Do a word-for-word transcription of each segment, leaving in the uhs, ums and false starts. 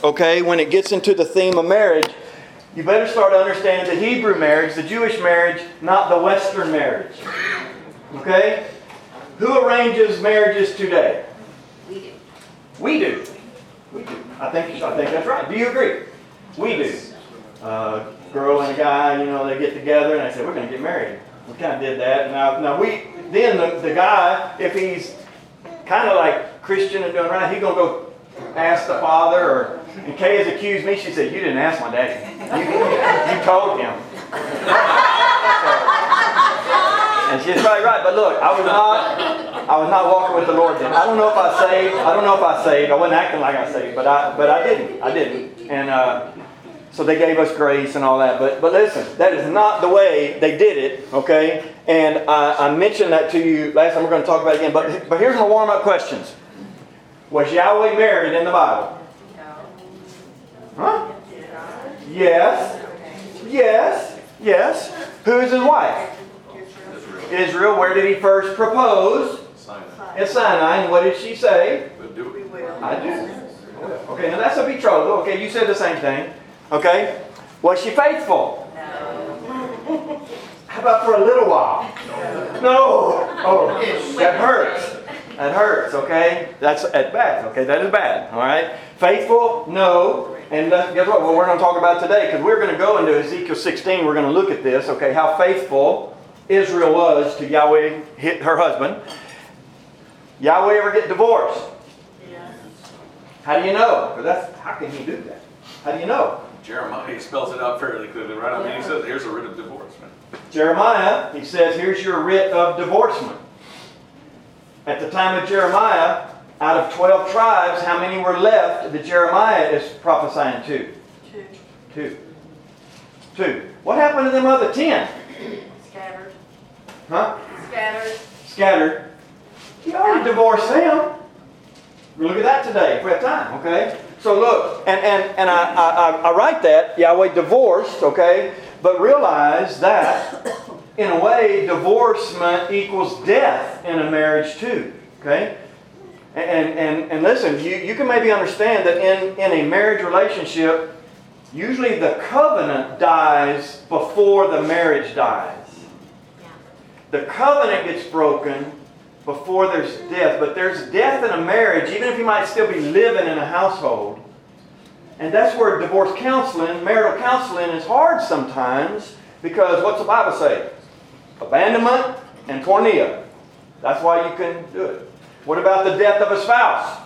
okay, when it gets into the theme of marriage, you better start understanding the Hebrew marriage, the Jewish marriage, not the Western marriage. Okay? Who arranges marriages today? We do. We do. We do. I think, I think that's right. Do you agree? We do. Uh, girl and a guy, you know, they get together and they say, we're going to get married. We kind of did that. Now, now we, then the, the guy, if he's kind of like Christian and doing right, he's going to go ask the father. Or, and Kay has accused me. She said, you didn't ask my daddy. You, you told him. And she's probably right. But look, I was not, I was not walking with the Lord then. I don't know if I saved. I don't know if I saved. I wasn't acting like I saved, but I, but I didn't. I didn't. And uh, so they gave us grace and all that. But, but listen, that is not the way they did it. Okay. And I, I mentioned that to you last time. We're going to talk about it again. But but here's my warm-up questions. Was Yahweh married in the Bible? Huh? Yes. Yes. Yes. Who is his wife? Israel. Where did he first propose? Sinai. At Sinai. And what did she say? But do we will. I do. Okay, now that's a betrothal. Okay, you said the same thing. Okay. Was she faithful? No. How about for a little while? No. Oh, that hurts. That hurts, okay? That's at bad, okay? That is bad, all right? Faithful? No. And guess what? Well, we're going to talk about today, because we're going to go into Ezekiel sixteen. We're going to look at this, okay? How faithful Israel was to Yahweh, her husband. Yahweh ever get divorced? Yes. How do you know? Because that's, how can he do that? How do you know? Jeremiah, he spells it out fairly clearly, right? I mean, he says, here's a writ of divorcement. Jeremiah, he says, here's your writ of divorcement. At the time of Jeremiah, out of twelve tribes, how many were left that Jeremiah is prophesying to? Two. Two. Two. What happened to them other ten? Scattered. Huh? Scattered. Scattered. He already divorced them. We'll look at that today if we have time, okay? So look, and, and, and I, I, I write that, Yahweh divorced, okay? But realize that, in a way, divorcement equals death in a marriage too, okay? And, and, and listen, you, you can maybe understand that in, in a marriage relationship, usually the covenant dies before the marriage dies. The covenant gets broken before there's death. But there's death in a marriage, even if you might still be living in a household. And that's where divorce counseling, marital counseling is hard sometimes, because what's the Bible say? Abandonment and porneia. That's why you can do it. What about the death of a spouse?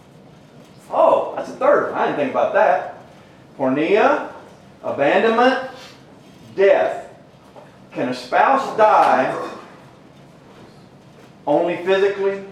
Oh, that's a third. I didn't think about that. Porneia, abandonment, death. Can a spouse die only physically?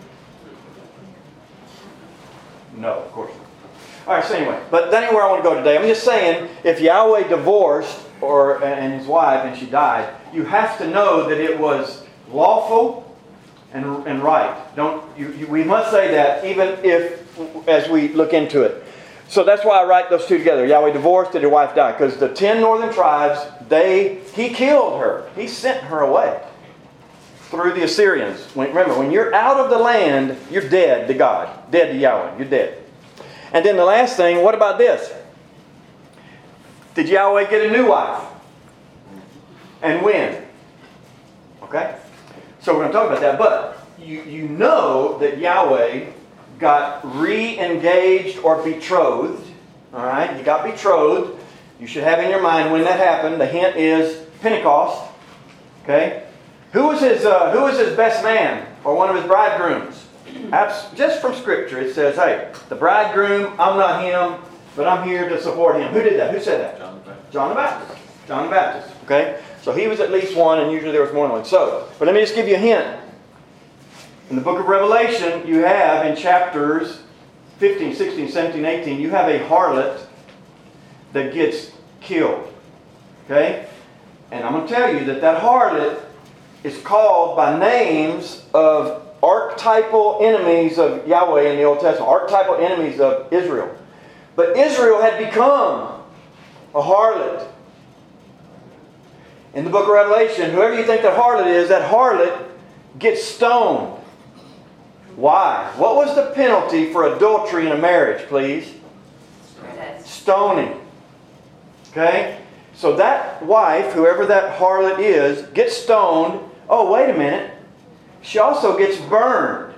No, of course not. All right, so anyway, but that ain't where I want to go today. I'm just saying, if Yahweh divorced or and his wife and she died, you have to know that it was lawful and, and right. Don't you, you, we must say that even if, as we look into it. So that's why I write those two together. Yahweh divorced and your wife died. Because the ten northern tribes, they he killed her. He sent her away through the Assyrians. When, remember, when you're out of the land, you're dead to God. Dead to Yahweh. You're dead. And then the last thing, what about this? Did Yahweh get a new wife? And when? Okay? So we're going to talk about that. But you, you know that Yahweh got re-engaged or betrothed. All right? He got betrothed. You should have in your mind when that happened. The hint is Pentecost. Okay? Who was his, uh, who was his best man or one of his bridegrooms? Just from Scripture, it says, hey, the bridegroom, I'm not him, but I'm here to support him. Who did that? Who said that? John the Baptist. John the Baptist. John the Baptist. Okay? So he was at least one, and usually there was more than one. So, but let me just give you a hint. In the book of Revelation, you have in chapters fifteen, sixteen, seventeen, eighteen, you have a harlot that gets killed. Okay? And I'm going to tell you that that harlot is called by names of archetypal enemies of Yahweh in the Old Testament. Archetypal enemies of Israel. But Israel had become a harlot. In the book of Revelation, whoever you think that harlot is, that harlot gets stoned. Why? What was the penalty for adultery in a marriage, please? Stoning. Okay? So that wife, whoever that harlot is, gets stoned. Oh, wait a minute. She also gets burned.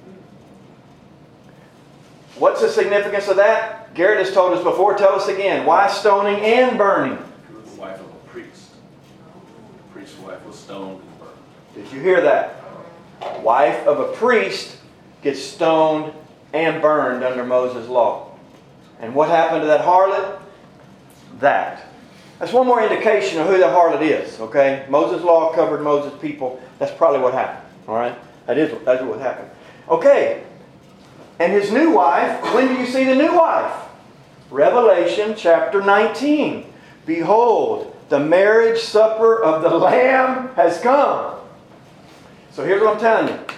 What's the significance of that? Garrett has told us before. Tell us again. Why stoning and burning? She was the wife of a priest. The priest's wife was stoned and burned. Did you hear that? Wife of a priest gets stoned and burned under Moses' law. And what happened to that harlot? That. That's one more indication of who the harlot is, okay? Moses' law covered Moses' people. That's probably what happened, all right? That is, that is what happened. Okay. And his new wife, when do you see the new wife? Revelation chapter nineteen. Behold, the marriage supper of the Lamb has come. So here's what I'm telling you.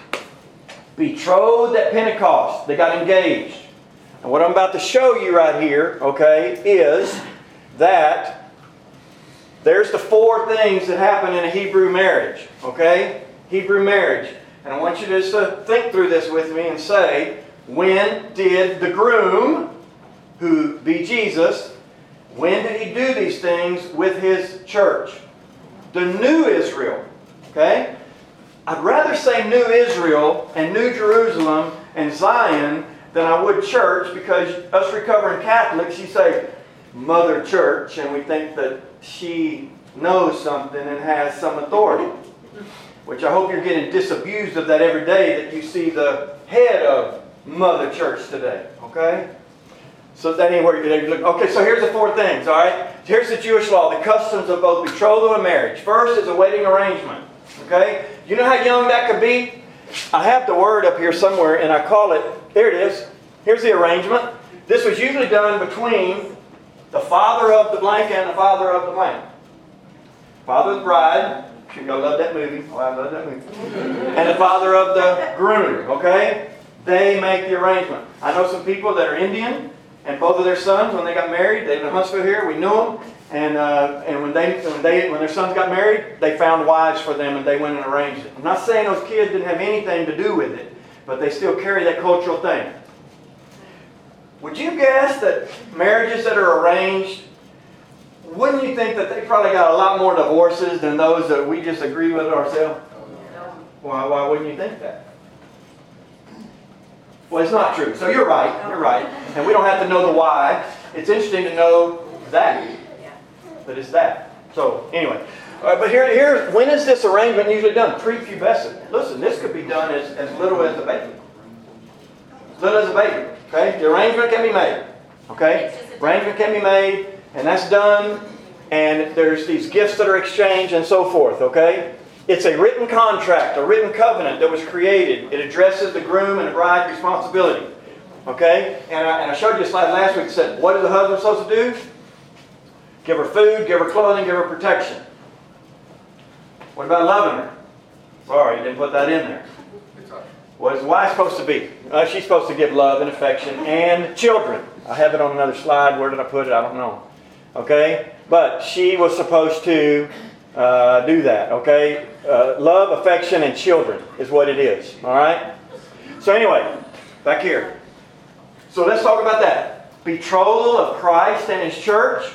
Betrothed at Pentecost. They got engaged. And what I'm about to show you right here, okay, is that there's the four things that happen in a Hebrew marriage. Okay? Hebrew marriage. And I want you just to think through this with me and say, when did the groom, who be Jesus, when did he do these things with his church? The new Israel. Okay? I'd rather say New Israel and New Jerusalem and Zion than I would church, because us recovering Catholics, you say Mother Church, and we think that she knows something and has some authority. Which I hope you're getting disabused of that every day, that you see the head of Mother Church today. Okay? So that ain't where you look. Okay, so here's the four things, all right? Here's the Jewish law, the customs of both betrothal and marriage. First is a wedding arrangement. Okay? You know how young that could be? I have the word up here somewhere, and I call it, there it is. Here's the arrangement. This was usually done between the father of the blank and the father of the blank. Father of the bride. You're going to love that movie. Oh, I love that movie. And the father of the groom. Okay? They make the arrangement. I know some people that are Indian, and both of their sons, when they got married, they lived in Huntsville here, we knew them. And uh, and when they when they when their sons got married, they found wives for them, and they went and arranged it. I'm not saying those kids didn't have anything to do with it, but they still carry that cultural thing. Would you guess that marriages that are arranged, wouldn't you think that they probably got a lot more divorces than those that we just agree with ourselves? Why why wouldn't you think that? Well, it's not true. So you're right. You're right. And we don't have to know the why. It's interesting to know that. But it's that. So, anyway. All right, but here, here, when is this arrangement usually done? Prepubescent. Listen, this could be done as, as little as a baby. As little as a baby. Okay? The arrangement can be made. Okay? Arrangement can be made, and that's done, and there's these gifts that are exchanged and so forth. Okay? It's a written contract, a written covenant that was created. It addresses the groom and the bride's responsibility. Okay? And I, and I showed you a slide last week that said, what is the husband supposed to do? Give her food, give her clothing, give her protection. What about loving her? Sorry, you didn't put that in there. What is the wife supposed to be? Uh, she's supposed to give love and affection and children. I have it on another slide. Where did I put it? I don't know. Okay? But she was supposed to uh, do that. Okay? Uh, love, affection, and children is what it is. All right? So anyway, back here. So let's talk about that. Betrothal of Christ and His church.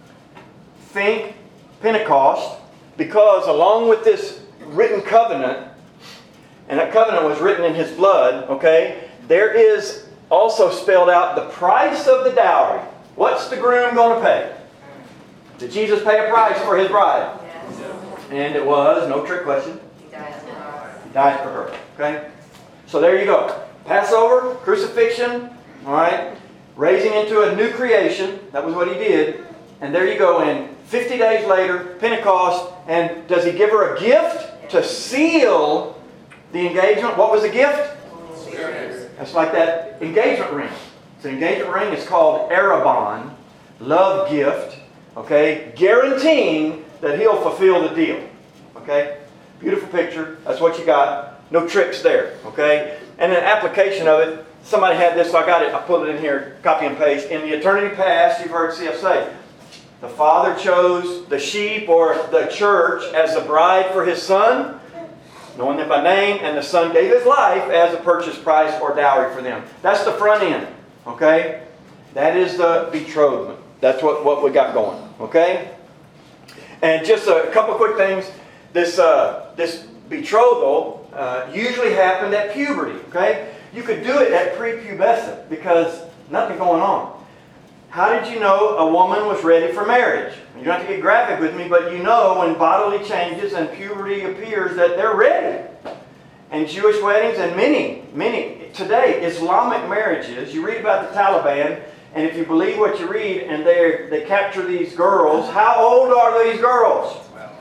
Think Pentecost, because along with this written covenant, and that covenant was written in His blood, okay, there is also spelled out the price of the dowry. What's the groom going to pay? Did Jesus pay a price for His bride? Yes. And it was, no trick question, He died for us. He died for her. Okay? So there you go. Passover, crucifixion, all right, raising into a new creation. That was what He did. And there you go, and fifty days later, Pentecost, and does He give her a gift to seal the engagement? What was the gift? That's like that engagement ring. It's an engagement ring. It's called Arabon, love gift, okay, guaranteeing that He'll fulfill the deal. Okay? Beautiful picture. That's what you got. No tricks there. Okay? And an application of it, somebody had this, so I got it. I put it in here, copy and paste. In the eternity past, you've heard C F say, the Father chose the sheep or the church as the bride for His Son, knowing them by name, and the Son gave His life as a purchase price or dowry for them. That's the front end. Okay? That is the betrothment. That's what, what we got going. Okay? And just a couple quick things. This, uh, this betrothal uh, usually happened at puberty. Okay? You could do it at prepubescent because nothing going on. How did you know a woman was ready for marriage? You don't have to get graphic with me, but you know when bodily changes and puberty appears that they're ready. And Jewish weddings and many, many, today, Islamic marriages, you read about the Taliban, and if you believe what you read, and they they capture these girls, how old are these girls?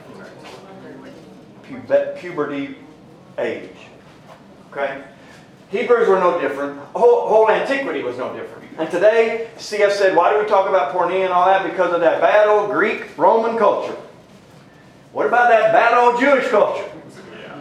Pub- puberty age. Okay? Hebrews were no different. Whole, whole antiquity was no different. And today, C F said, why do we talk about pornea and all that? Because of that bad old Greek, Roman culture. What about that bad old Jewish culture? Yeah.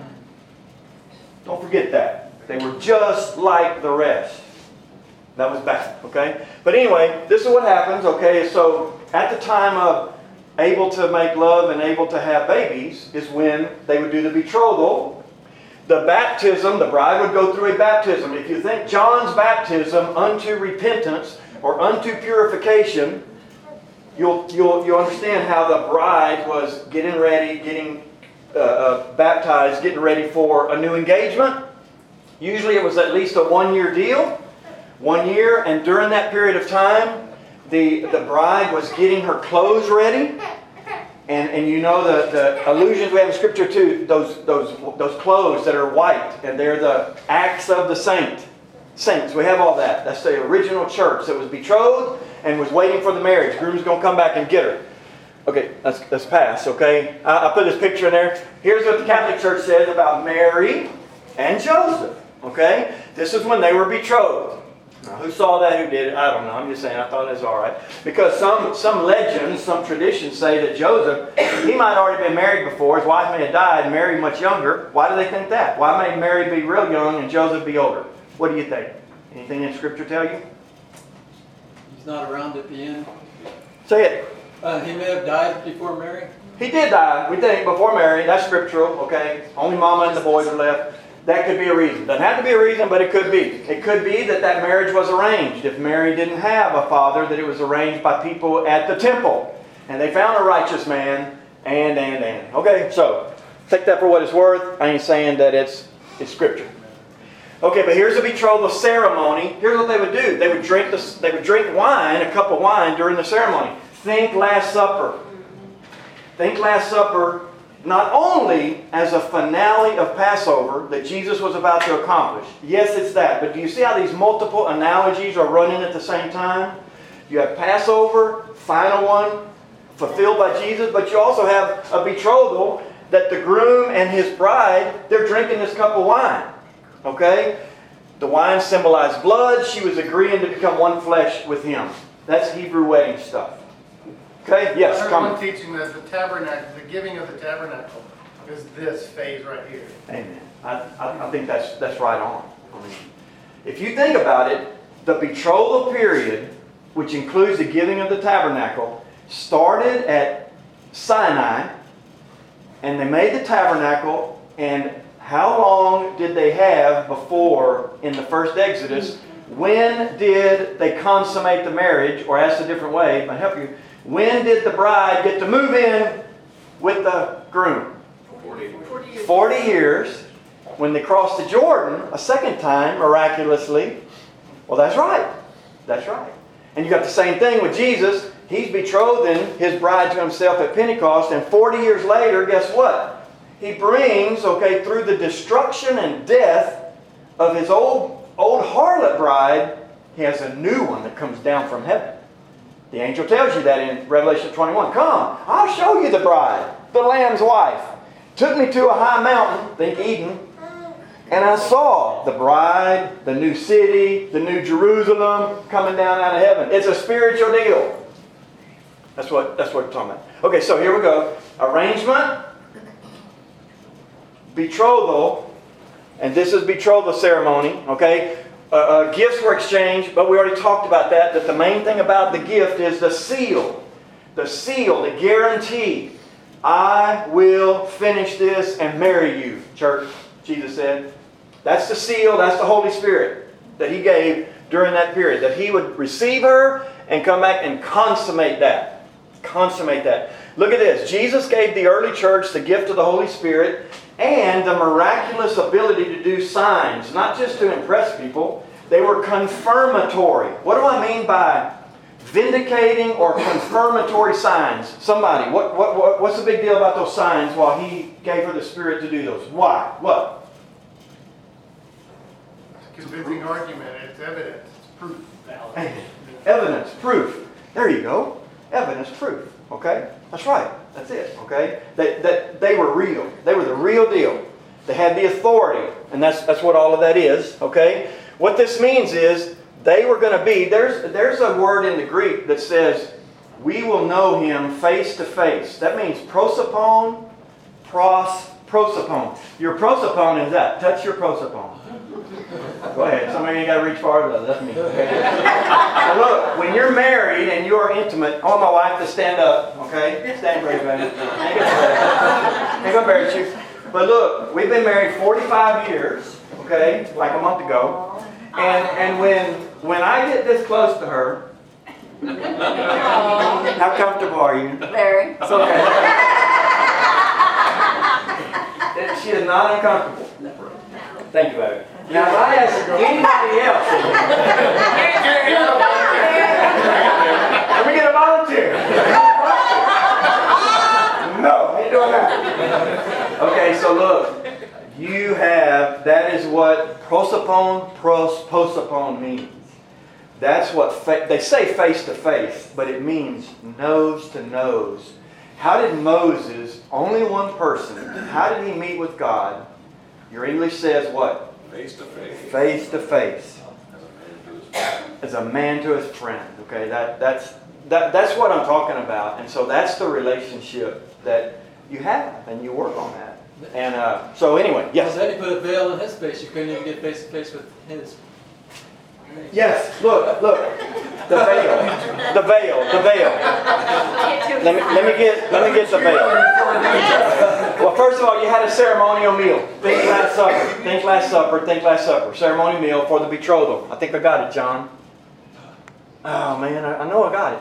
Don't forget that. They were just like the rest. That was bad, okay? But anyway, this is what happens, okay? So, at the time of able to make love and able to have babies is when they would do the betrothal. The baptism, the bride would go through a baptism. If you think John's baptism unto repentance or unto purification, you'll, you'll, you'll understand how the bride was getting ready, getting uh, uh, baptized, getting ready for a new engagement. Usually it was at least a one-year deal. One year, and during that period of time, the, the bride was getting her clothes ready. And, and you know the, the allusions we have in Scripture too, those, those, those clothes that are white, and they're the acts of the saint. Saints, we have all that. That's the original church that was betrothed and was waiting for the marriage. Groom's going to come back and get her. Okay, let's, let's pass, okay? I, I put this picture in there. Here's what the Catholic Church says about Mary and Joseph, okay? This is when they were betrothed. Now, who saw that? Who did it? I don't know. I'm just saying. I thought it was all right. Because some some legends, some traditions say that Joseph, he might have already been married before. His wife may have died, Mary much younger. Why do they think that? Why may Mary be real young and Joseph be older? What do you think? Anything in Scripture tell you? He's not around at the end. Say it. Uh, he may have died before Mary. He did die, we think, before Mary. That's scriptural, okay? Only Mama and the boys are left. That could be a reason. Doesn't have to be a reason, but it could be. It could be that that marriage was arranged. If Mary didn't have a father, that it was arranged by people at the temple. And they found a righteous man, and, and, and. Okay, so, take that for what it's worth. I ain't saying that it's, it's scripture. Okay, but here's a betrothal ceremony. Here's what they would do. They would drink the, they would drink wine, a cup of wine, during the ceremony. Think Last Supper. Think Last Supper not only as a finale of Passover that Jesus was about to accomplish. Yes, it's that. But do you see how these multiple analogies are running at the same time? You have Passover, final one, fulfilled by Jesus. But you also have a betrothal that the groom and his bride, they're drinking this cup of wine. Okay? The wine symbolized blood. She was agreeing to become one flesh with him. That's Hebrew wedding stuff. Okay? Yes, I heard come. one teaching that the tabernacle, the giving of the tabernacle, is this phase right here. Amen. I, I, I think that's that's right on. I mean, if you think about it, the betrothal period, which includes the giving of the tabernacle, started at Sinai, and they made the tabernacle, and how long did they have before, in the first Exodus, when did they consummate the marriage, or asked a different way, I'll help you, when did the bride get to move in with the groom? Forty. Forty years. When they crossed the Jordan a second time, miraculously. Well, that's right. That's right. And you got the same thing with Jesus. He's betrothing his bride to himself at Pentecost. And forty years later, guess what? He brings, okay, through the destruction and death of his old, old harlot bride, he has a new one that comes down from heaven. The angel tells you that in Revelation twenty-one. Come, I'll show you the bride, the Lamb's wife. Took me to a high mountain, think Eden, and I saw the bride, the new city, the new Jerusalem coming down out of heaven. It's a spiritual deal. That's what, that's what we're talking about. Okay, so here we go. Arrangement, betrothal, and this is betrothal ceremony, okay? Uh, uh, gifts were exchanged, but we already talked about that, that the main thing about the gift is the seal. The seal, the guarantee. I will finish this and marry you, church, Jesus said. That's the seal, that's the Holy Spirit that He gave during that period. That he would receive her and come back and consummate that. Consummate that. Look at this. Jesus gave the early church the gift of the Holy Spirit and the miraculous ability to do signs, not just to impress people. They were confirmatory. What do I mean by vindicating or confirmatory signs? Somebody, what, what, what, what's the big deal about those signs while he gave her the Spirit to do those? Why? What? Convincing argument, it's evidence, it's proof. Evidence, proof. There you go. Evidence, proof. Okay? That's right. That's it. Okay? That, that they were real. They were the real deal. They had the authority. And that's, that's what all of that is. Okay? What this means is they were going to be, there's, there's a word in the Greek that says, we will know him face to face. That means prosopone, pros, prosopone. Your prosopone is that. Touch your prosopone. Go ahead. Some of you got to reach farther. That's me. Okay? Now look, when you're married and you are intimate, I want my wife to stand up. Okay? Stand brave, baby. Ain't gonna embarrass you. But look, we've been married forty-five years. Okay, like a month ago. And and when when I get this close to her, how comfortable are you? Very. It's okay. She is not uncomfortable. Thank you, baby. Now, if I ask anybody else, let me get a volunteer. No, ain't doing that. Okay, so look, you have, that is what prosopone, pros, posopone means. That's what, fa- they say face to face, but it means nose to nose. How did Moses, only one person, how did he meet with God? Your English says what? Face to face. Face to face. As a man to his friend. As a man to his friend. Okay, that, that's, that, that's what I'm talking about. And so that's the relationship that you have, and you work on that. And uh, so anyway, yes? Well, then he put a veil on his face. You couldn't even get face to face with his. Yes, look, look. The veil. The veil. The veil. Let me, let me get let me get the veil. Well, first of all, you had a ceremonial meal. Think Last Supper. Think Last Supper. Think Last Supper. Ceremonial meal for the betrothal. I think I got it, John. Oh, man, I, I know I got it.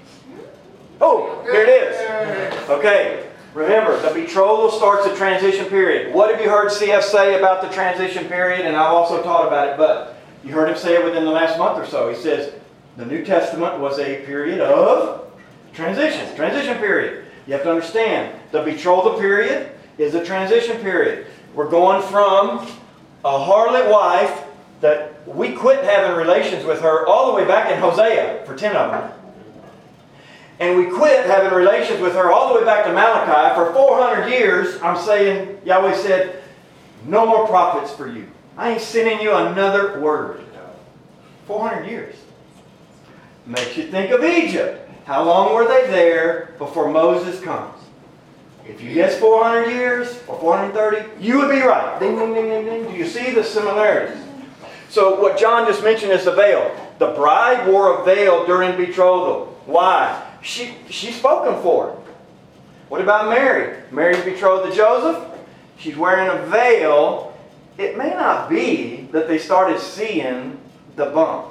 Oh, here it is. Okay. Remember, the betrothal starts the transition period. What have you heard C F say about the transition period? And I've also taught about it, but you heard him say it within the last month or so. He says the New Testament was a period of transition. Transition period. You have to understand, the betrothal period is a transition period. We're going from a harlot wife that we quit having relations with her all the way back in Hosea for ten of them. And we quit having relations with her all the way back to Malachi. For four hundred years, I'm saying, Yahweh said, no more prophets for you. I ain't sending you another word. four hundred years. Makes you think of Egypt. How long were they there before Moses comes? If you guess four hundred years or four hundred thirty, you would be right. Ding, ding, ding, ding, ding. Do you see the similarities? So what John just mentioned is the veil. The bride wore a veil during betrothal. Why? She, she's spoken for. What about Mary? Mary's betrothed to Joseph. She's wearing a veil. It may not be that they started seeing the bump.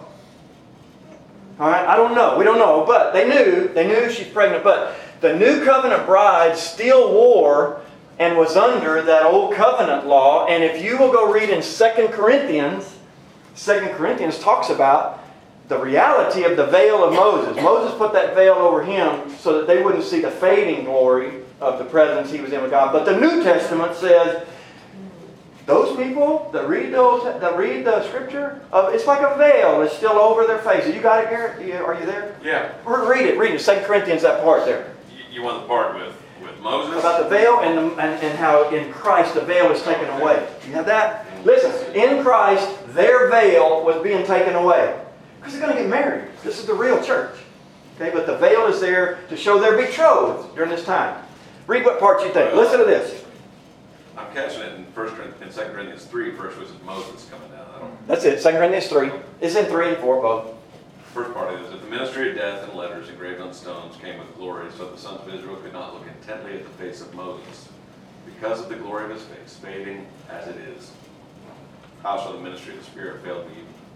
All right, I don't know. We don't know, but they knew. They knew she's pregnant. But the new covenant bride still wore and was under that old covenant law. And if you will go read in Second Corinthians, Second Corinthians talks about the reality of the veil of Moses. Moses put that veil over him so that they wouldn't see the fading glory of the presence he was in with God. But the New Testament says, those people that read those, that read the Scripture, uh, it's like a veil that's still over their face. You got it, Garrett? Are you there? Yeah. Read it. Read it. Second Corinthians, that part there. You, you want the part with, with Moses? About the veil and, the, and, and how in Christ the veil is taken away. You have that? Listen, in Christ, their veil was being taken away. Because they're going to get married. This is the real church. Okay, but the veil is there to show they're betrothed during this time. Read what part you think. Listen to this. I'm catching it in First in Second Corinthians three. First was Moses coming down. I don't. That's it. Second Corinthians three. It's in three and four both. First part is that the ministry of death and letters engraved on stones came with glory, so the sons of Israel could not look intently at the face of Moses, because of the glory of his face, fading as it is. How shall the ministry of the Spirit fail to be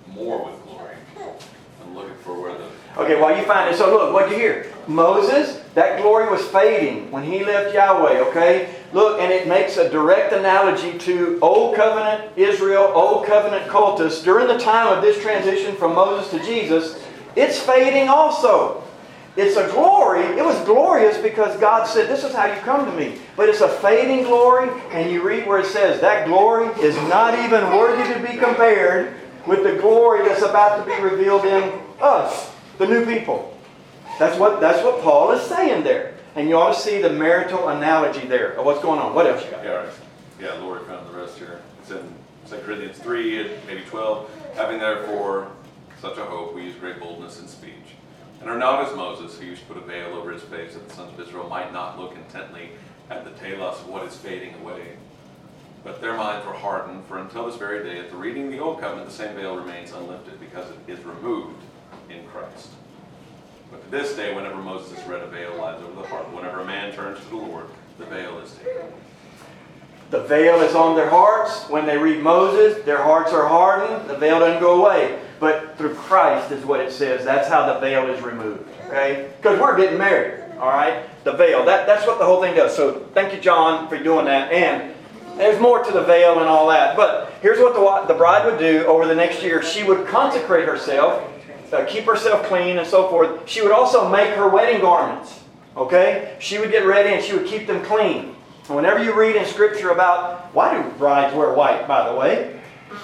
more with glory. I'm looking for where the Okay, while you find it, so look, what'd you hear? Moses, that glory was fading when he left Yahweh, okay? Look, and it makes a direct analogy to Old Covenant Israel, Old Covenant cultists. During the time of this transition from Moses to Jesus, it's fading also. It's a glory. It was glorious because God said, this is how you come to me. But it's a fading glory, and you read where it says, that glory is not even worthy to be compared with the glory that's about to be revealed in us, the new people. That's what, that's what Paul is saying there. And you ought to see the marital analogy there of what's going on. What else you got? Yeah, all right. Yeah, Lori found the rest here. It's in Second Corinthians three, maybe twelve. Having therefore such a hope, we use great boldness in speech. And are not as Moses, who used to put a veil over his face, that the sons of Israel might not look intently at the telos of what is fading away. But their minds were hardened, for until this very day, at the reading of the Old Covenant, the same veil remains unlifted, because it is removed in Christ. But to this day, whenever Moses is read, a veil lies over the heart. Whenever a man turns to the Lord, the veil is taken. The veil is on their hearts. When they read Moses, their hearts are hardened. The veil doesn't go away. But through Christ is what it says. That's how the veil is removed. Okay? Because we're getting married. All right? The veil. That, that's what the whole thing does. So thank you, John, for doing that. And there's more to the veil and all that. But here's what the, the bride would do over the next year. She would consecrate herself, uh, keep herself clean and so forth. She would also make her wedding garments. Okay? She would get ready and she would keep them clean. And whenever you read in Scripture about, why do brides wear white, by the way?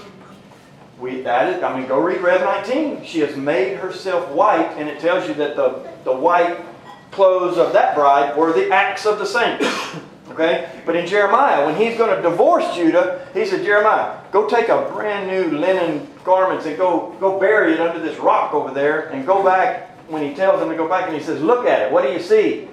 We, that is, I mean, go read Rev nineteen. She has made herself white, and it tells you that the, the white clothes of that bride were the acts of the saints. Okay? But in Jeremiah, when he's going to divorce Judah, he said, Jeremiah, go take a brand new linen garments and go, go bury it under this rock over there, and go back, when he tells them to go back, and he says, look at it. What do you see?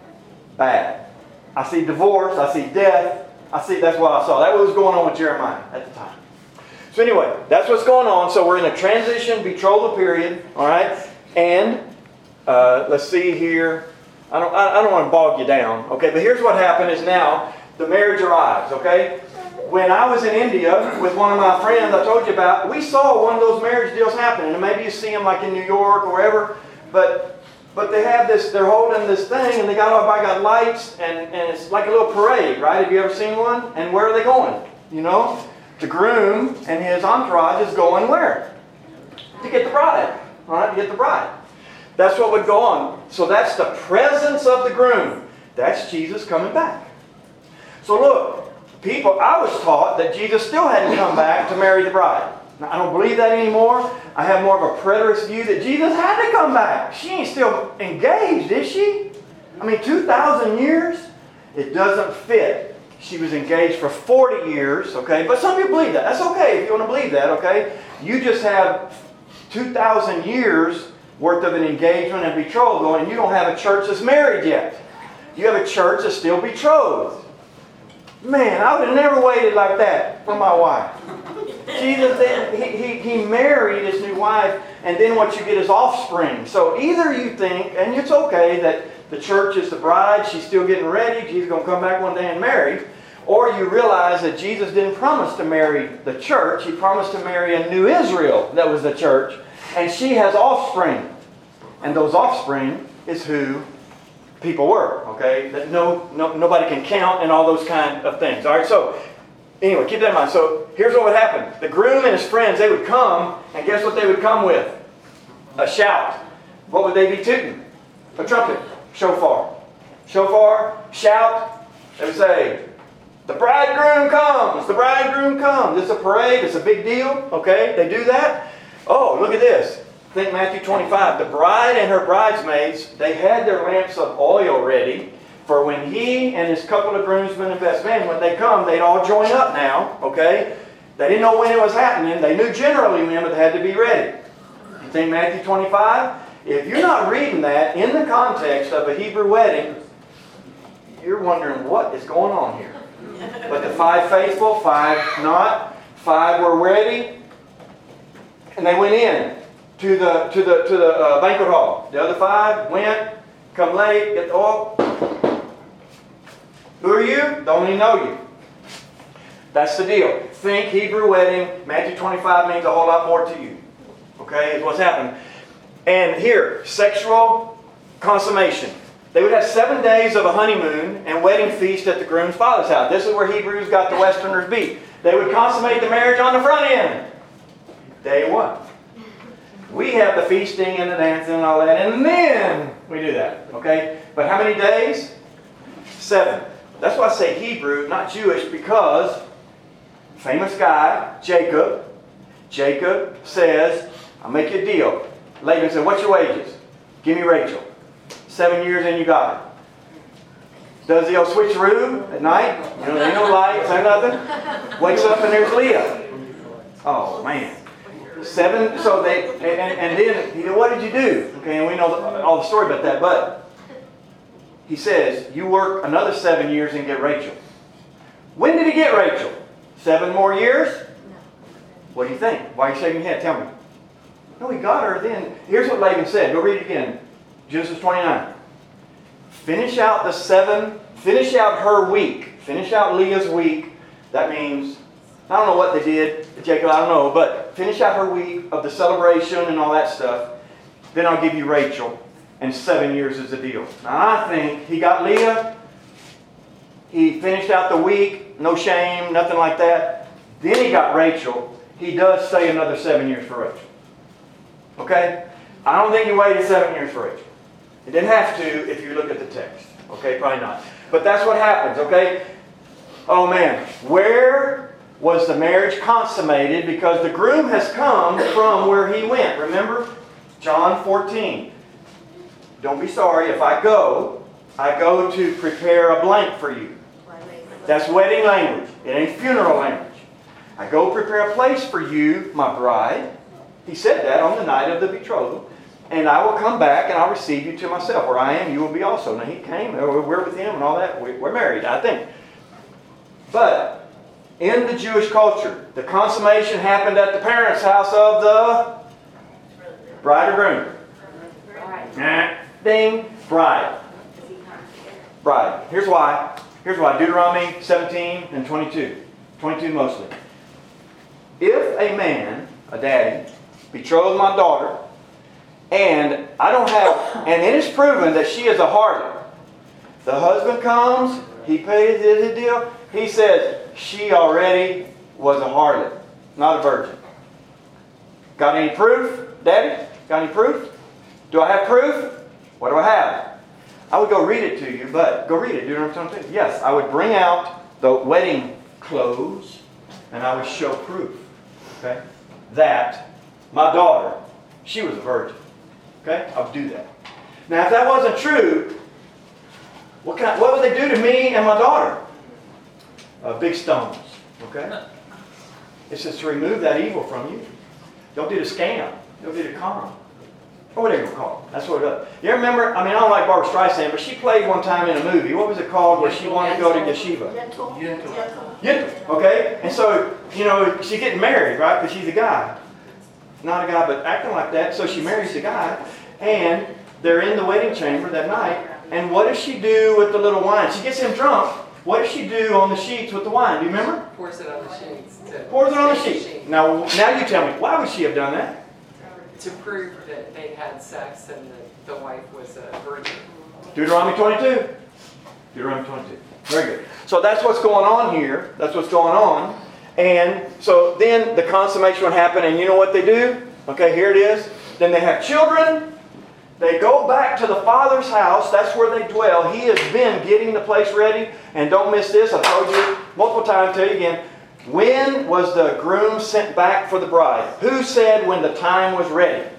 Bad. I see divorce. I see death. I see, that's what I saw. That was going on with Jeremiah at the time. So anyway, that's what's going on. So we're in a transition, betrothal period. All right? And uh, let's see here. I don't, I, I don't want to bog you down. Okay? But here's what happened is now the marriage arrives. Okay? When I was in India with one of my friends I told you about, we saw one of those marriage deals happen. And maybe you see them like in New York or wherever. But... But they have this, they're holding this thing, and they got everybody got lights, and, and it's like a little parade, right? Have you ever seen one? And where are they going? You know? The groom and his entourage is going where? To get the bride. All right? To get the bride. That's what would go on. So that's the presence of the groom. That's Jesus coming back. So look, people, I was taught that Jesus still hadn't come back to marry the bride. Now, I don't believe that anymore. I have more of a preterist view that Jesus had to come back. She ain't still engaged, is she? I mean, two thousand years? It doesn't fit. She was engaged for forty years, okay? But some people believe that. That's okay if you want to believe that, okay? You just have two thousand years worth of an engagement and betrothal, and you don't have a church that's married yet. You have a church that's still betrothed. Man, I would have never waited like that for my wife. Jesus, then, he, he, he married his new wife, and then what you get is offspring. So either you think, and it's okay that the church is the bride, she's still getting ready, Jesus is going to come back one day and marry, or you realize that Jesus didn't promise to marry the church, he promised to marry a new Israel that was the church, and she has offspring. And those offspring is who people were, okay? That no, no nobody can count and all those kind of things. All right, so anyway, keep that in mind. So here's what would happen. The groom and his friends, they would come, and guess what they would come with? A shout. What would they be tooting? A trumpet. Shofar. Shofar, shout. They would say, the bridegroom comes. The bridegroom comes. It's a parade. It's a big deal. Okay, they do that. Oh, look at this. Think Matthew twenty-five. The bride and her bridesmaids, they had their lamps of oil ready. For when he and his couple of groomsmen and best men, when they come, they'd all join up now, okay? They didn't know when it was happening. They knew generally when, but they had to be ready. You think Matthew twenty-five? If you're not reading that in the context of a Hebrew wedding, you're wondering what is going on here. But the five faithful, five not, five were ready, and they went in to the to the to the uh, banquet hall. The other five went, come late, get the oil. Who are you? Don't even know you. That's the deal. Think Hebrew wedding. Matthew twenty-five means a whole lot more to you. Okay, is what's happened. And here, sexual consummation. They would have seven days of a honeymoon and wedding feast at the groom's father's house. This is where Hebrews got the Westerners beat. They would consummate the marriage on the front end. Day one. We have the feasting and the dancing and all that, and then we do that. Okay? But how many days? Seven. That's why I say Hebrew, not Jewish, because famous guy, Jacob, Jacob says, I'll make you a deal. Laban said, what's your wages? Give me Rachel. Seven years and you got it. Does the old switcheroo at night? You know, there ain't no lights, ain't nothing. Wakes up and there's Leah. Oh, man. Seven, so they, and, and then, he said, what did you do? Okay, and we know the, all the story about that, but he says, you work another seven years and get Rachel. When did he get Rachel? Seven more years? What do you think? Why are you shaking your head? Tell me. No, he got her then. Here's what Laban said. Go read it again. Genesis twenty-nine. Finish out the seven, finish out her week. Finish out Leah's week. That means, I don't know what they did, Jacob, I don't know, but finish out her week of the celebration and all that stuff. Then I'll give you Rachel. And seven years is the deal. Now I think he got Leah. He finished out the week. No shame, nothing like that. Then he got Rachel. He does say another seven years for Rachel. Okay? I don't think he waited seven years for Rachel. He didn't have to if you look at the text. Okay? Probably not. But that's what happens. Okay? Oh man. Where was the marriage consummated? Because the groom has come from where he went. Remember? John fourteen. Don't be sorry if I go. I go to prepare a blank for you. That's wedding language. It ain't funeral language. I go prepare a place for you, my bride. He said that on the night of the betrothal. And I will come back and I'll receive you to myself. Where I am, you will be also. Now he came. We're with him and all that. We're married, I think. But in the Jewish culture, the consummation happened at the parents' house of the bride or groom. Nah. Ding. Bride. Bride. Here's why. Here's why. Deuteronomy seventeen and twenty-two. twenty-two mostly. If a man, a daddy, betrothed my daughter, and I don't have, and it is proven that she is a harlot. The husband comes, he pays his deal, he says, she already was a harlot, not a virgin. Got any proof, Daddy? Got any proof? Do I have proof? What do I have? I would go read it to you, but go read it. Deuteronomy twenty-two. Yes, I would bring out the wedding clothes and I would show proof, okay, that my daughter, she was a virgin. Okay, I would do that. Now, if that wasn't true, what kind? What would they do to me and my daughter? Uh, big stones. Okay, it's just to remove that evil from you. Don't do the scam. Don't do the con. Or whatever you call it. That's what it does. You remember, I mean, I don't like Barbara Streisand, but she played one time in a movie. What was it called where she wanted to go to yeshiva? Yintel. Okay? And so, you know, she's getting married, right? Because she's a guy. Not a guy, but acting like that. So she marries the guy. And they're in the wedding chamber that night. And what does she do with the little wine? She gets him drunk. What does she do on the sheets with the wine? Do you remember? Pours it on the sheets. To Pours it on the sheets. Now, now you tell me, why would she have done that? To prove that they had sex and that the wife was a virgin. Deuteronomy twenty-two. Deuteronomy twenty-two. Very good. So that's what's going on here. That's what's going on. And so then the consummation would happen, and you know what they do? Okay, here it is. Then they have children. They go back to the father's house. That's where they dwell. He has been getting the place ready. And don't miss this. I told you multiple times, tell you again. When was the groom sent back for the bride? Who said when the time was ready?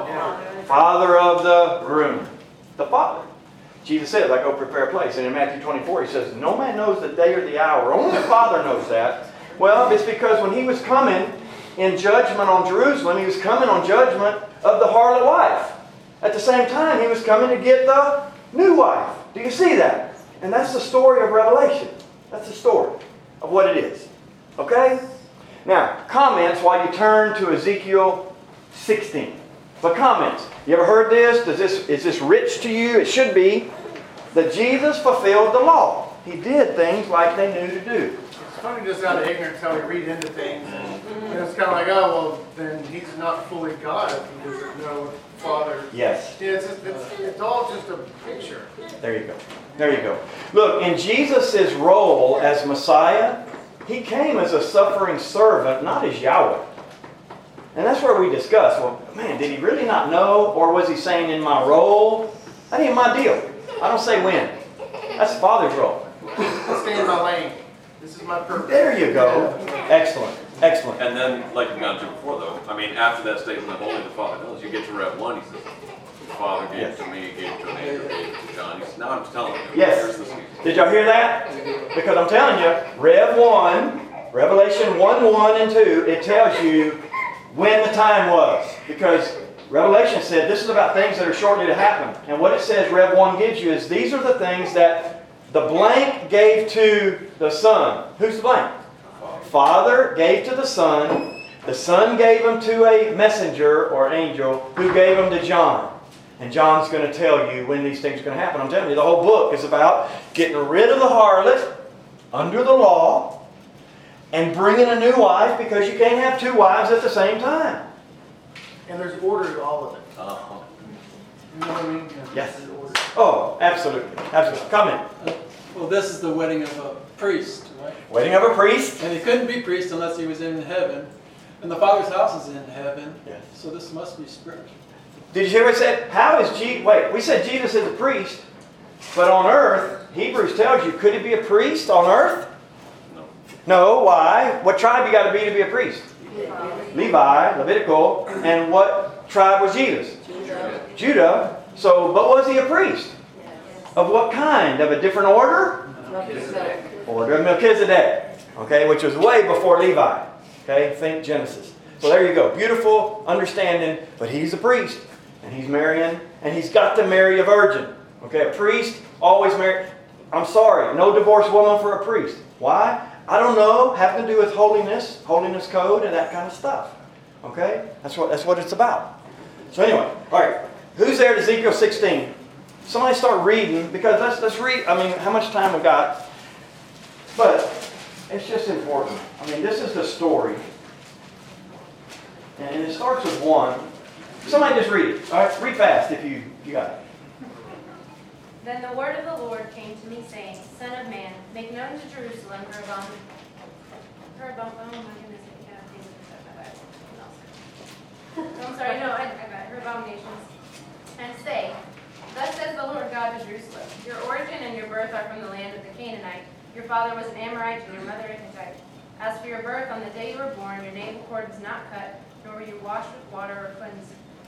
Father of the groom. The father. Jesus says, I go prepare a place. And in Matthew twenty-four, he says, no man knows the day or the hour. Only the Father knows that. Well, it's because when he was coming in judgment on Jerusalem, he was coming on judgment of the harlot wife. At the same time, he was coming to get the new wife. Do you see that? And that's the story of Revelation. That's the story of what it is. Okay? Now, comments while you turn to Ezekiel sixteen. But comments. You ever heard this? Does this? Is this rich to you? It should be. That Jesus fulfilled the law. He did things like they knew to do. It's funny just out of ignorance how we read into things. And it's kind of like, oh, well, then he's not fully God if he doesn't know Father. Yes. Yeah, it's, just, it's, it's all just a picture. There you go. There you go. Look, in Jesus' role as Messiah, he came as a suffering servant, not as Yahweh. And that's where we discuss, well, man, did he really not know? Or was he saying in my role? That ain't my deal. I don't say when. That's the Father's role. I stay in my lane. This is my purpose. There you go. Excellent. Excellent. And then, like we got to before though, I mean, after that statement of only the Father knows, you get to Rev one, he says, the Father gave it to me, gave it to Andrew, gave it to John. He says, now I'm just telling you. Yes. Here's the season. Did y'all hear that? Because I'm telling you, Rev one, Revelation one, one and two, it tells you when the time was. Because Revelation said this is about things that are shortly to happen. And what it says Rev one gives you is these are the things that the blank gave to the Son. Who's the blank? Father gave to the Son. The Son gave them to a messenger or angel who gave them to John. And John's going to tell you when these things are going to happen. I'm telling you, the whole book is about getting rid of the harlot under the law and bringing a new wife, because you can't have two wives at the same time. And there's order to all of it. Uh-huh. You know what I mean? Yes. There's order. Oh, absolutely. Absolutely. Comment. Uh, Well, this is the wedding of a priest, right? Wedding of a priest. And he couldn't be priest unless he was in heaven. And the Father's house is in heaven. Yes. So this must be spiritual. Did you hear what it said? How is Jesus? Wait, we said Jesus is a priest, but on earth, Hebrews tells you, could he be a priest on earth? No. No. Why? What tribe you got to be to be a priest? Levi, Levitical, and what tribe was Jesus? Judah. Judah. So, but was he a priest? Of what kind? Of a different order? Melchizedek. Order of Melchizedek. Okay, which was way before Levi. Okay, think Genesis. So there you go. Beautiful understanding, but he's a priest. And he's marrying, and he's got to marry a virgin. Okay, a priest always marry. I'm sorry, no divorced woman for a priest. Why? I don't know. Have to do with holiness, holiness code, and that kind of stuff. Okay, that's what that's what it's about. So anyway, all right. Who's there at Ezekiel sixteen? Somebody start reading, because let's let's read. I mean, how much time we got? But it's just important. I mean, this is the story, and it starts with one. Somebody just read it. All right, read fast if you you got it. Then the word of the Lord came to me, saying, Son of man, make known to Jerusalem her abomin... Her abomin... Oh my goodness, I can't think of it. No, I'm sorry, no, I, I got it. Her abominations. And say, Thus says the Lord God to Jerusalem, Your origin and your birth are from the land of the Canaanite. Your father was an Amorite and your mother a Hittite. As for your birth, on the day you were born, your navel cord was not cut, nor were you washed with water or cleansed.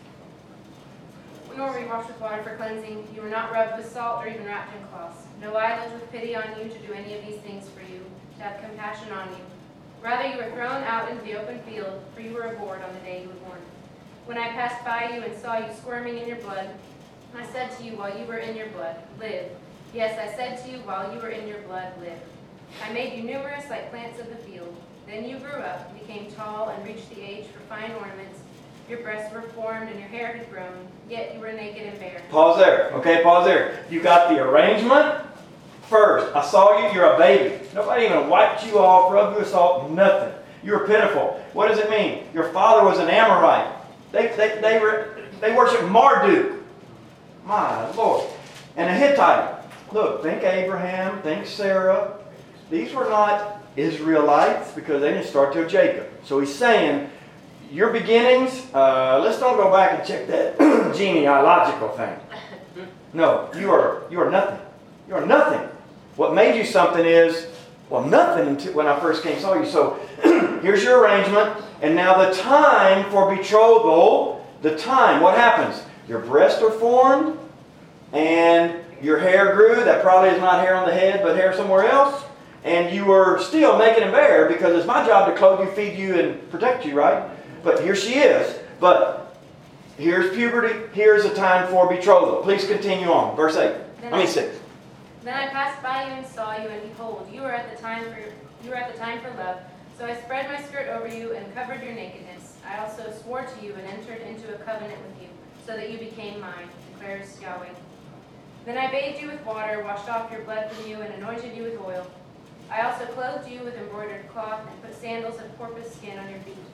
Nor were you washed with water for cleansing. You were not rubbed with salt or even wrapped in cloths. No eye looked with pity on you to do any of these things for you, to have compassion on you. Rather, you were thrown out into the open field, for you were abhorred on the day you were born. When I passed by you and saw you squirming in your blood, I said to you while you were in your blood, live. Yes, I said to you while you were in your blood, live. I made you numerous like plants of the field. Then you grew up, became tall, and reached the age for fine ornaments. Your breasts were formed and your hair had grown, yet you were naked and bare. Pause there. Okay, pause there. You got the arrangement first. I saw you. You're a baby. Nobody even wiped you off, rubbed you with salt, nothing. You were pitiful. What does it mean? Your father was an Amorite. They they they were they worshiped Marduk. My Lord. And a Hittite. Look, think Abraham, think Sarah. These were not Israelites because they didn't start till Jacob. So he's saying, your beginnings, uh, let's don't go back and check that genealogical thing. No, you are you are nothing. You are nothing. What made you something is, well, nothing until when I first came and saw you. So here's your arrangement. And now the time for betrothal, the time, what happens? Your breasts are formed and your hair grew. That probably is not hair on the head, but hair somewhere else. And you were still naked and bare because it's my job to clothe you, feed you, and protect you, right? But here she is. But here's puberty. Here's a time for betrothal. Please continue on. Verse eight. Then I mean I- six. Then I passed by you and saw you, and behold, you were at the time for you were at the time for love. So I spread my skirt over you and covered your nakedness. I also swore to you and entered into a covenant with you, so that you became mine, declares Yahweh. Then I bathed you with water, washed off your blood from you, and anointed you with oil. I also clothed you with embroidered cloth and put sandals of porpoise skin on your feet.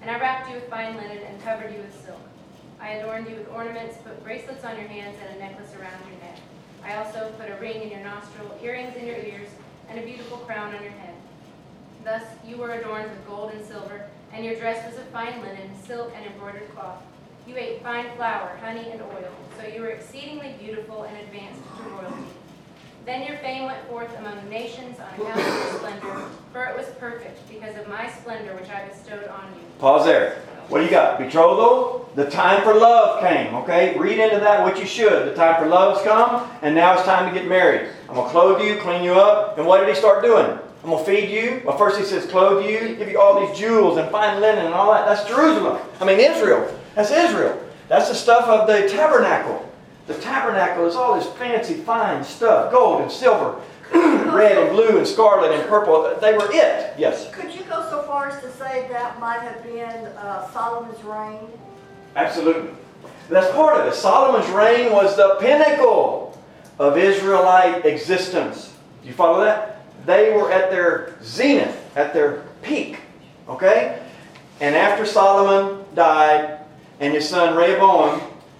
And I wrapped you with fine linen and covered you with silk. I adorned you with ornaments, put bracelets on your hands, and a necklace around your neck. I also put a ring in your nostril, earrings in your ears, and a beautiful crown on your head. Thus you were adorned with gold and silver, and your dress was of fine linen, silk, and embroidered cloth. You ate fine flour, honey, and oil, so you were exceedingly beautiful and advanced to royalty. Then your fame went forth among the nations on account of your splendor, for it was perfect because of my splendor which I bestowed on you. Pause there. What do you got? Betrothal. The time for love came. Okay? Read into that what you should. The time for love's come, and now it's time to get married. I'm going to clothe you, clean you up. And what did he start doing? I'm going to feed you. Well, first he says clothe you, give you all these jewels and fine linen and all that. That's Jerusalem. I mean Israel. That's Israel. That's the stuff of the tabernacle. The tabernacle is all this fancy, fine stuff. Gold and silver, red and blue and scarlet and purple. They were it. Yes? Could you go so far as to say that might have been uh, Solomon's reign? Absolutely. That's part of it. Solomon's reign was the pinnacle of Israelite existence. Do you follow that? They were at their zenith, at their peak. Okay? And after Solomon died and his son Rehoboam,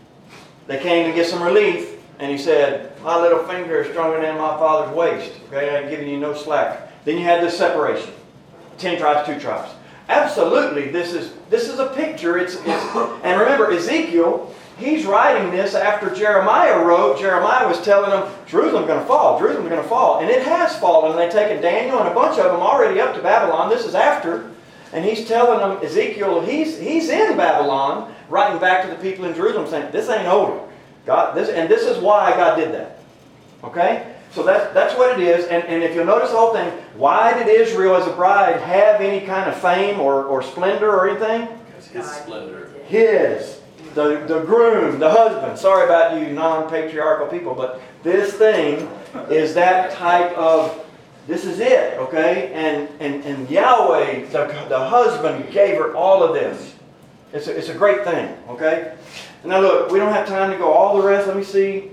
they came to get some relief, and he said, my little finger is stronger than my father's waist. Okay, I ain't giving you no slack. Then you had this separation. Ten tribes, two tribes. Absolutely, this is this is a picture. It's, it's and remember, Ezekiel, he's writing this after Jeremiah wrote. Jeremiah was telling them, Jerusalem's going to fall, Jerusalem's going to fall. And it has fallen. They've taken Daniel and a bunch of them already up to Babylon. This is after. And he's telling them, Ezekiel, he's he's in Babylon, writing back to the people in Jerusalem saying, this ain't over. God, this, and this is why God did that. Okay? So that's, that's what it is. And, and if you'll notice the whole thing, why did Israel as a bride have any kind of fame or, or splendor or anything? Because his splendor. His. The, the groom, the husband. Sorry about you non-patriarchal people, but this thing is that type of, this is it, okay? And, and, and Yahweh, the, the husband, gave her all of this. It's a, it's a great thing, okay? Now look, we don't have time to go all the rest. Let me see.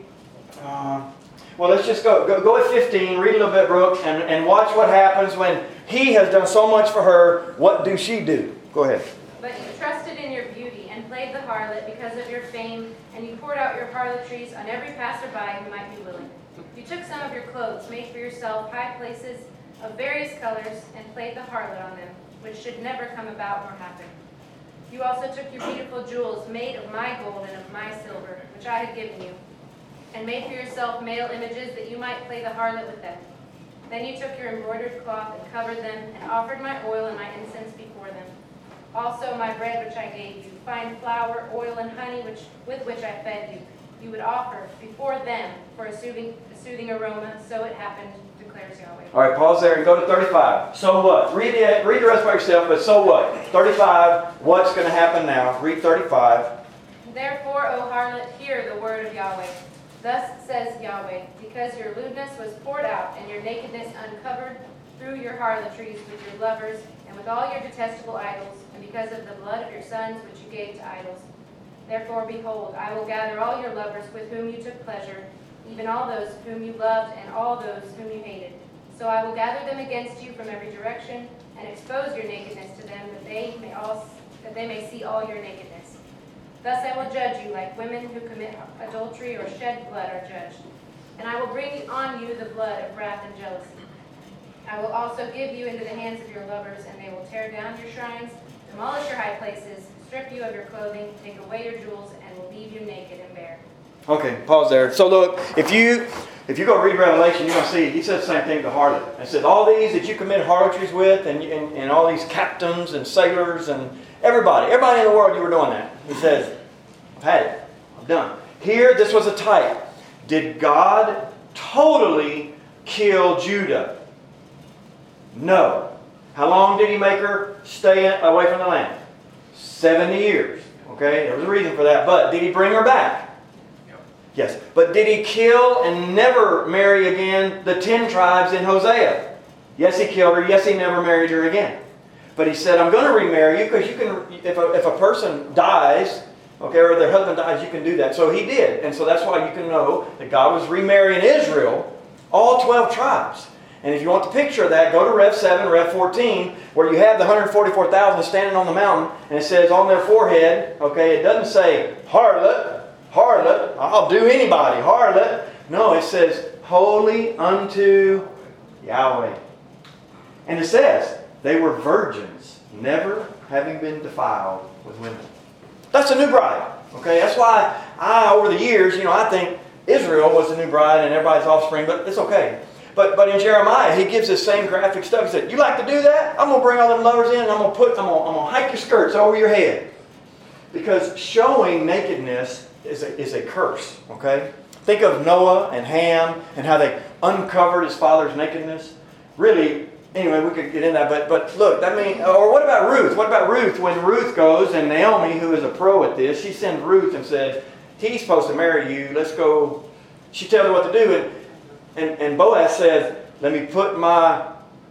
Uh, well, let's just go. Go, go at fifteen, read a little bit, Brooke, and, and watch what happens when he has done so much for her. What do she do? Go ahead. But you trusted in your beauty and played the harlot because of your fame, and you poured out your harlotries on every passerby who might be willing. You took some of your clothes, made for yourself high places of various colors, and played the harlot on them, which should never come about nor happen. You also took your beautiful jewels, made of my gold and of my silver, which I had given you, and made for yourself male images that you might play the harlot with them. Then you took your embroidered cloth and covered them, and offered my oil and my incense before them. Also my bread which I gave you, fine flour, oil, and honey which, with which I fed you, you would offer before them for a soothing, a soothing aroma. So it happened, declares Yahweh. All right, pause there and go to thirty-five. So what? Read it. Read the rest by yourself, but so what? thirty-five, what's going to happen now? Read thirty-five. Therefore, O harlot, hear the word of Yahweh. Thus says Yahweh, because your lewdness was poured out and your nakedness uncovered through your harlotries with your lovers and with all your detestable idols, and because of the blood of your sons which you gave to idols. Therefore, behold, I will gather all your lovers with whom you took pleasure, even all those whom you loved and all those whom you hated. So I will gather them against you from every direction and expose your nakedness to them, that they may all that they may see all your nakedness. Thus I will judge you like women who commit adultery or shed blood are judged. And I will bring on you the blood of wrath and jealousy. I will also give you into the hands of your lovers, and they will tear down your shrines, demolish your high places, strip you of your clothing, take away your jewels, and will leave you naked and bare. Okay, pause there. So look, if you if you go read Revelation, you're going to see he said the same thing to harlot. He said, all these that you commit harlotries with, and, and, and all these captains and sailors and everybody, everybody in the world, you were doing that. He says, I've had it. I'm done. Here, this was a type. Did God totally kill Judah? No. How long did he make her stay away from the land? seventy years. Okay, there was a reason for that. But did he bring her back? Yes. But did he kill and never marry again the ten tribes in Hosea? Yes, he killed her. Yes, he never married her again. But he said, I'm going to remarry you because you can, if a, if a person dies, okay, or their husband dies, you can do that. So he did. And so that's why you can know that God was remarrying Israel, all twelve tribes. And if you want the picture of that, go to Rev seven, Rev fourteen, where you have the one hundred forty-four thousand standing on the mountain, and it says on their forehead, okay, it doesn't say harlot, harlot, I'll do anybody, harlot. No, it says holy unto Yahweh. And it says they were virgins, never having been defiled with women. That's a new bride. Okay, that's why I, over the years, you know, I think Israel was the new bride and everybody's offspring, but it's okay. But but in Jeremiah, he gives this same graphic stuff. He said, "You like to do that? I'm gonna bring all them lovers in, and I'm gonna put, I'm gonna, I'm gonna hike your skirts over your head." Because showing nakedness is a, is a curse. Okay, think of Noah and Ham and how they uncovered his father's nakedness. Really, anyway, we could get in that. But but look, I mean, or what about Ruth? What about Ruth? When Ruth goes and Naomi, who is a pro at this, she sends Ruth and says, "He's supposed to marry you. Let's go." She tells her what to do, and and, and Boaz says, "Let me put my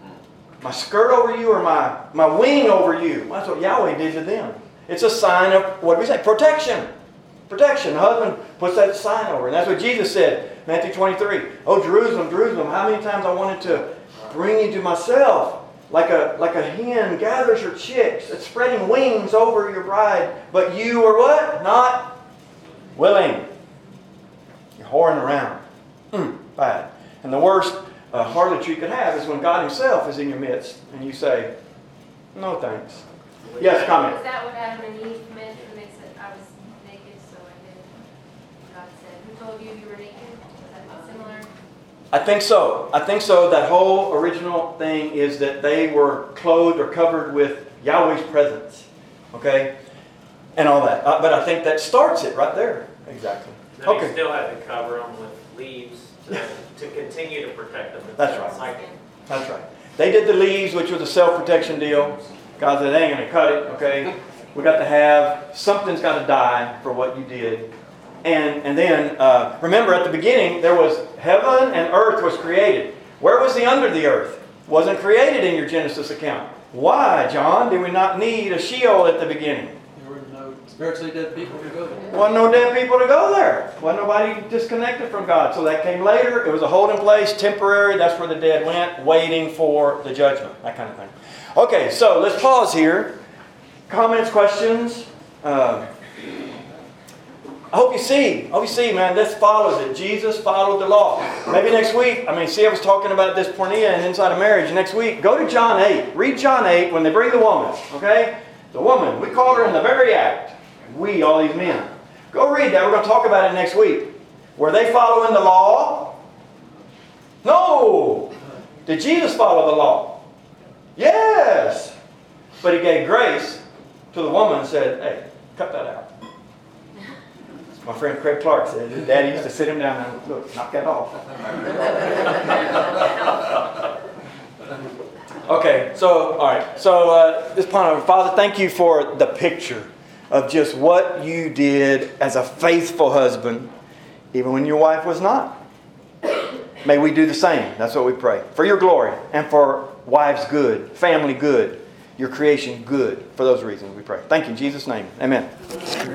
my skirt over you, or my my wing over you." Well, that's what Yahweh did to them. It's a sign of, what do we say? Protection. Protection. The husband puts that sign over, and that's what Jesus said, Matthew twenty-three. "Oh, Jerusalem, Jerusalem, how many times I wanted to bring you to myself, like a like a hen gathers her chicks, it's spreading wings over your bride, but you are what? Not willing." You're whoring around. Mm, bad. And the worst uh, harlotry you could have is when God Himself is in your midst, and you say, "No thanks." Yes, comment. Is that what Adam and Eve meant when they said, "I was naked, so I did"? God said, "Who told you you were naked?" Was that similar? I think so. I think so. That whole original thing is that they were clothed or covered with Yahweh's presence. Okay? And all that. Uh, but I think that starts it right there. Exactly. Then Okay. you still had to cover them with leaves to, to continue to protect them. That's right. Like, That's right. They did the leaves, which was a self-protection deal. God said, "They ain't going to cut it, okay? We got to have, something's got to die for what you did." And and then, uh, remember at the beginning, there was heaven and earth was created. Where was the under the earth? Wasn't created in your Genesis account. Why, John, did we not need a Sheol at the beginning? There were no spiritually dead people to go there. Wasn't no dead people to go there. Wasn't nobody disconnected from God. So that came later. It was a holding place, temporary. That's where the dead went, waiting for the judgment. That kind of thing. Okay, so let's pause here. Comments, questions? Um, I hope you see. I hope you see, man, this follows it. Jesus followed the law. Maybe next week, I mean, see, I was talking about this pornea and inside of marriage. Next week, go to John eight. Read John eight when they bring the woman, okay? The woman, we called her in the very act. We, all these men. Go read that. We're going to talk about it next week. Were they following the law? No. Did Jesus follow the law? Yes. But He gave grace to the woman and said, "Hey, cut that out." My friend Craig Clark said his daddy used to sit him down and look, knock that off. Okay, so, all right. So, uh, this point of Father, thank you for the picture of just what you did as a faithful husband, even when your wife was not. May we do the same. That's what we pray. For your glory and for wives' good, family good, your creation good. For those reasons we pray. Thank you in Jesus' name. Amen.